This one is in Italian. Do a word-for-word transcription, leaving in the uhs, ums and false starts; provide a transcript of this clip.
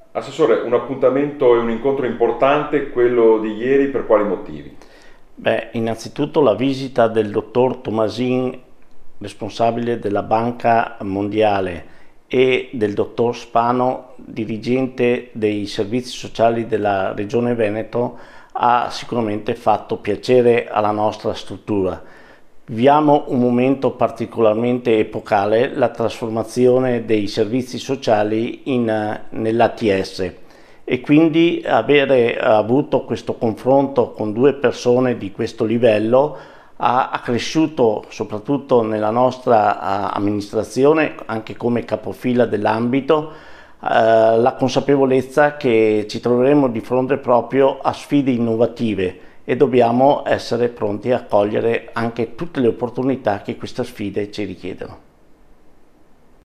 Assessore, un appuntamento e un incontro importante, quello di ieri, per quali motivi? Beh, innanzitutto la visita del dottor Tomasin, responsabile della Banca Mondiale, e del dottor Spano, dirigente dei servizi sociali della Regione Veneto, ha sicuramente fatto piacere alla nostra struttura. Viviamo un momento particolarmente epocale, la trasformazione dei servizi sociali in, nell'A T S, e quindi avere avuto questo confronto con due persone di questo livello ha accresciuto, soprattutto nella nostra amministrazione, anche come capofila dell'ambito, eh, la consapevolezza che ci troveremo di fronte proprio a sfide innovative e dobbiamo essere pronti a cogliere anche tutte le opportunità che queste sfide ci richiedono.